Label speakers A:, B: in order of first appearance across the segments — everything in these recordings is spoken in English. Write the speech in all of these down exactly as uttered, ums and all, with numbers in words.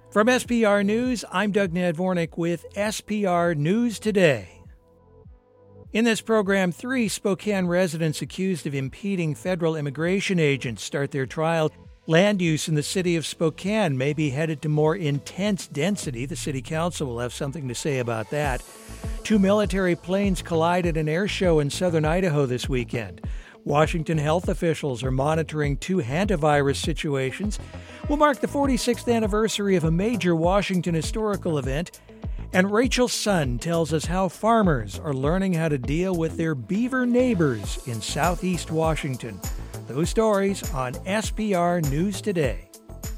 A: From S P R News, I'm Doug Nadvornik with S P R News Today. In this program, three Spokane residents accused of impeding federal immigration agents start their trial. Land use in the city of Spokane may be headed to more intense density. The city council will have something to say about that. Two military planes collided at an air show in southern Idaho this weekend. Washington health officials are monitoring two hantavirus situations. We'll mark the forty-sixth anniversary of a major Washington historical event. And Rachel Sun tells us how farmers are learning how to deal with their beaver neighbors in southeast Washington. Those stories on S P R News Today.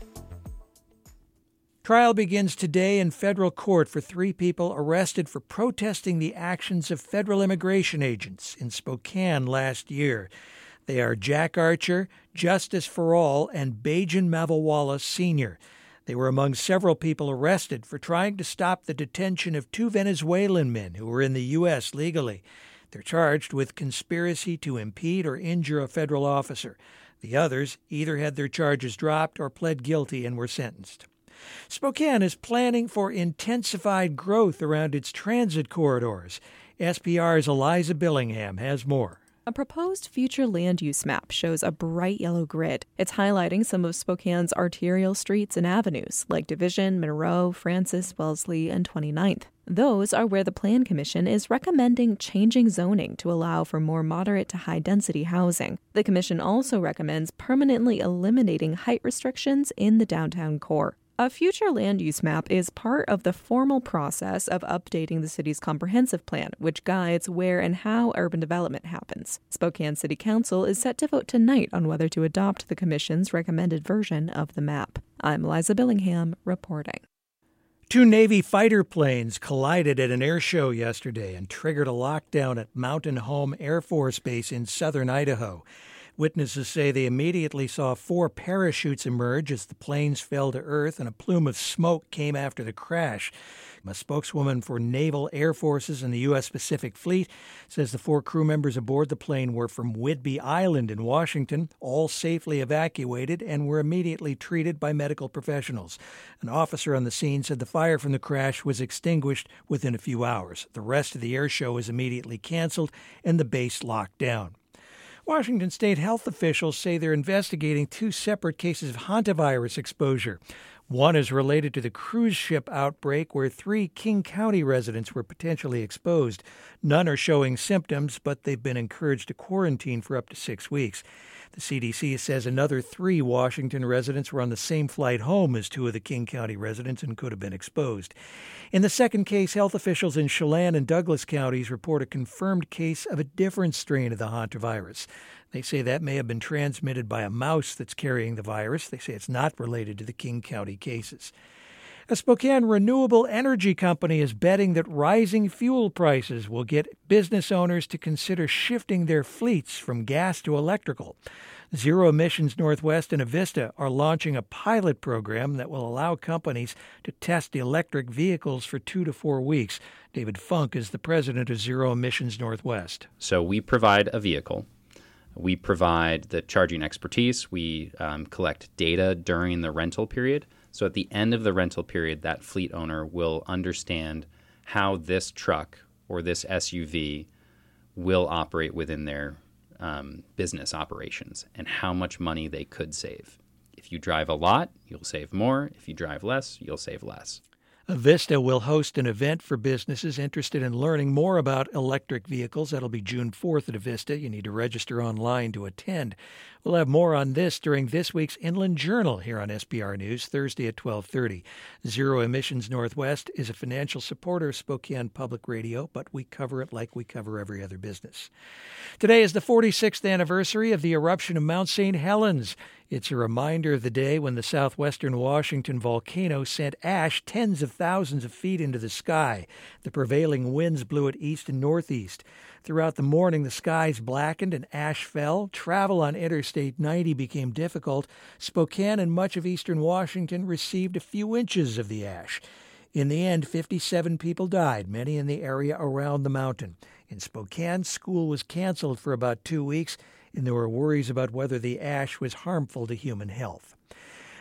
A: Trial begins today in federal court for three people arrested for protesting the actions of federal immigration agents in Spokane last year. They are Jack Archer, Justice for All, and Bajan Mavawala Senior They were among several people arrested for trying to stop the detention of two Venezuelan men who were in the U S legally. They're charged with conspiracy to impede or injure a federal officer. The others either had their charges dropped or pled guilty and were sentenced. Spokane is planning for intensified growth around its transit corridors. S P R's Eliza Billingham has more.
B: A proposed future land use map shows a bright yellow grid. It's highlighting some of Spokane's arterial streets and avenues, like Division, Monroe, Francis, Wellesley, and twenty-ninth. Those are where the Plan Commission is recommending changing zoning to allow for more moderate to high-density housing. The commission also recommends permanently eliminating height restrictions in the downtown core. A future land use map is part of the formal process of updating the city's comprehensive plan, which guides where and how urban development happens. Spokane City Council is set to vote tonight on whether to adopt the commission's recommended version of the map. I'm Liza Billingham reporting.
A: Two Navy fighter planes collided at an air show yesterday and triggered a lockdown at Mountain Home Air Force Base in southern Idaho. Witnesses say they immediately saw four parachutes emerge as the planes fell to earth and a plume of smoke came after the crash. A spokeswoman for Naval Air Forces and the U S Pacific Fleet says the four crew members aboard the plane were from Whidbey Island in Washington, all safely evacuated and were immediately treated by medical professionals. An officer on the scene said the fire from the crash was extinguished within a few hours. The rest of the air show was immediately canceled and the base locked down. Washington state health officials say they're investigating two separate cases of hantavirus exposure. One is related to the cruise ship outbreak where three King County residents were potentially exposed. None are showing symptoms, but they've been encouraged to quarantine for up to six weeks. The C D C says another three Washington residents were on the same flight home as two of the King County residents and could have been exposed. In the second case, health officials in Chelan and Douglas counties report a confirmed case of a different strain of the hantavirus. They say that may have been transmitted by a mouse that's carrying the virus. They say it's not related to the King County cases. A Spokane renewable energy company is betting that rising fuel prices will get business owners to consider shifting their fleets from gas to electrical. Zero Emissions Northwest and Avista are launching a pilot program that will allow companies to test electric vehicles for two to four weeks. David Funk is the president of Zero Emissions Northwest.
C: So we provide a vehicle. We provide the charging expertise. We um, collect data during the rental period. So at the end of the rental period, that fleet owner will understand how this truck or this S U V will operate within their um, business operations and how much money they could save. If you drive a lot, you'll save more. If you drive less, you'll save less.
A: Avista will host an event for businesses interested in learning more about electric vehicles. That'll be June fourth at Avista. You need to register online to attend. We'll have more on this during this week's Inland Journal here on S B R News, Thursday at twelve thirty. Zero Emissions Northwest is a financial supporter of Spokane Public Radio, but we cover it like we cover every other business. Today is the forty-sixth anniversary of the eruption of Mount Saint Helens. It's a reminder of the day when the southwestern Washington volcano sent ash tens of thousands of feet into the sky. The prevailing winds blew it east and northeast. Throughout the morning, the skies blackened and ash fell. Travel on Interstate ninety became difficult. Spokane and much of eastern Washington received a few inches of the ash. In the end, fifty-seven people died, many in the area around the mountain. In Spokane, school was canceled for about two weeks, and there were worries about whether the ash was harmful to human health.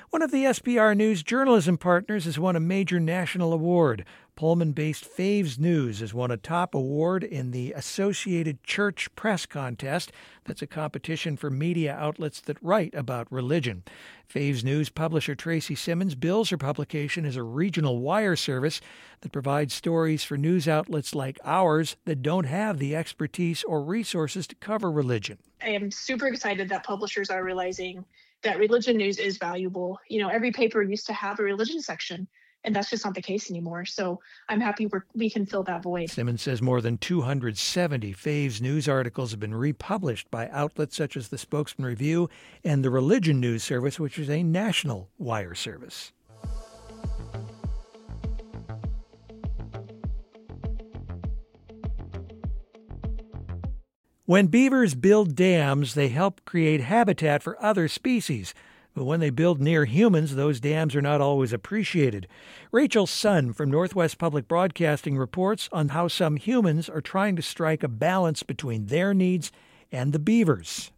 A: One of the S P R News journalism partners has won a major national award. Pullman-based Faves News has won a top award in the Associated Church Press Contest. That's a competition for media outlets that write about religion. Faves News publisher Tracy Simmons bills her publication as a regional wire service that provides stories for news outlets like ours that don't have the expertise or resources to cover religion.
D: I am super excited that publishers are realizing that religion news is valuable. You know, every paper used to have a religion section, and that's just not the case anymore. So I'm happy we're, we can fill that void.
A: Simmons says more than two hundred seventy Faves News articles have been republished by outlets such as the Spokesman Review and the Religion News Service, which is a national wire service. When beavers build dams, they help create habitat for other species. But when they build near humans, those dams are not always appreciated. Rachel Sun from Northwest Public Broadcasting reports on how some humans are trying to strike a balance between their needs and the beavers.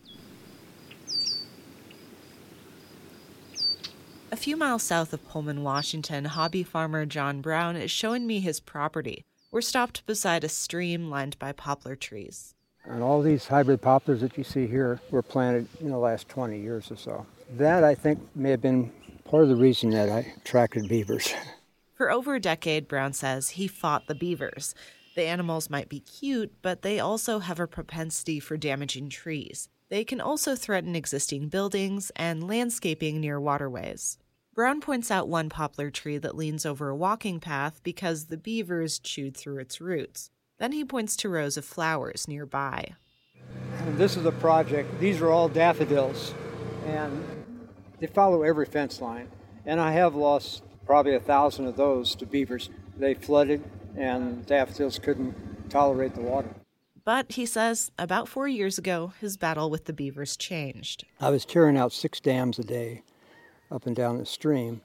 E: A few miles south of Pullman, Washington, hobby farmer John Brown is showing me his property. We're stopped beside a stream lined by poplar trees.
F: And all these hybrid poplars that you see here were planted in the last twenty years or so. That, I think, may have been part of the reason that I attracted beavers.
E: For over a decade, Brown says, he fought the beavers. The animals might be cute, but they also have a propensity for damaging trees. They can also threaten existing buildings and landscaping near waterways. Brown points out one poplar tree that leans over a walking path because the beavers chewed through its roots. Then he points to rows of flowers nearby.
F: And this is a project. These are all daffodils, and they follow every fence line. And I have lost probably a thousand of those to beavers. They flooded, and daffodils couldn't tolerate the water.
E: But, he says, about four years ago, his battle with the beavers changed.
F: I was tearing out six dams a day up and down the stream,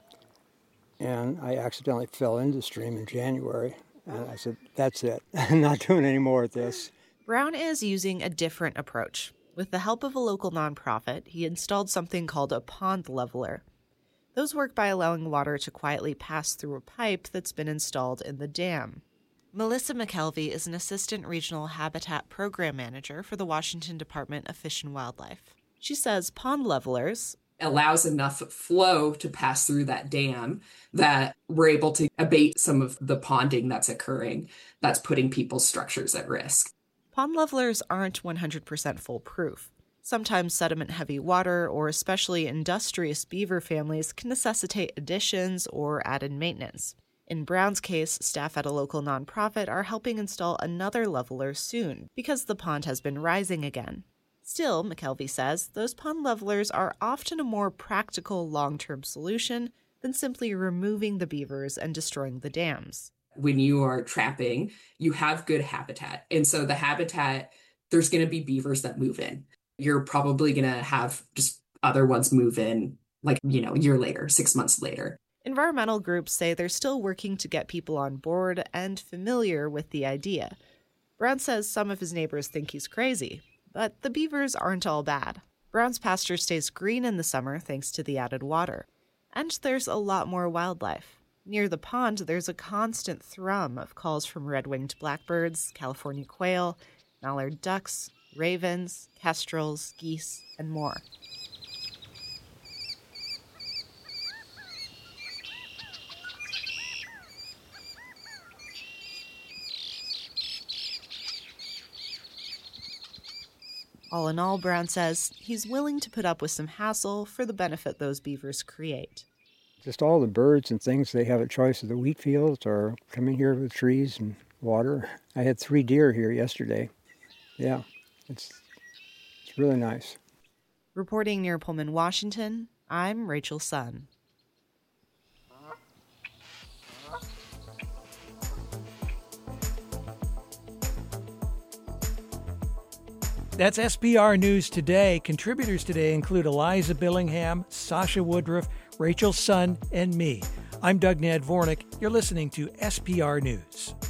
F: and I accidentally fell into the stream in January. And I said, that's it. I'm not doing any more of this.
E: Brown is using a different approach. With the help of a local nonprofit, he installed something called a pond leveler. Those work by allowing water to quietly pass through a pipe that's been installed in the dam. Melissa McKelvey is an assistant regional habitat program manager for the Washington Department of Fish and Wildlife. She says pond levelers
G: allows enough flow to pass through that dam that we're able to abate some of the ponding that's occurring that's putting people's structures at risk.
E: Pond levelers aren't one hundred percent foolproof. Sometimes sediment-heavy water or especially industrious beaver families can necessitate additions or added maintenance. In Brown's case, staff at a local nonprofit are helping install another leveler soon because the pond has been rising again. Still, McKelvey says, those pond levelers are often a more practical long-term solution than simply removing the beavers and destroying the dams.
G: When you are trapping, you have good habitat. And so the habitat, there's going to be beavers that move in. You're probably going to have just other ones move in, like, you know, a year later, six months later.
E: Environmental groups say they're still working to get people on board and familiar with the idea. Brown says some of his neighbors think he's crazy. But the beavers aren't all bad. Brown's pasture stays green in the summer thanks to the added water. And there's a lot more wildlife. Near the pond, there's a constant thrum of calls from red-winged blackbirds, California quail, mallard ducks, ravens, kestrels, geese, and more. All in all, Brown says he's willing to put up with some hassle for the benefit those beavers create.
F: Just all the birds and things, they have a choice of the wheat fields or coming here with trees and water. I had three deer here yesterday. Yeah, it's it's really nice.
E: Reporting near Pullman, Washington, I'm Rachel Sun.
A: That's S P R News Today. Contributors today include Eliza Billingham, Sasha Woodruff, Rachel Sun, and me. I'm Doug Nadvornik. You're listening to S P R News.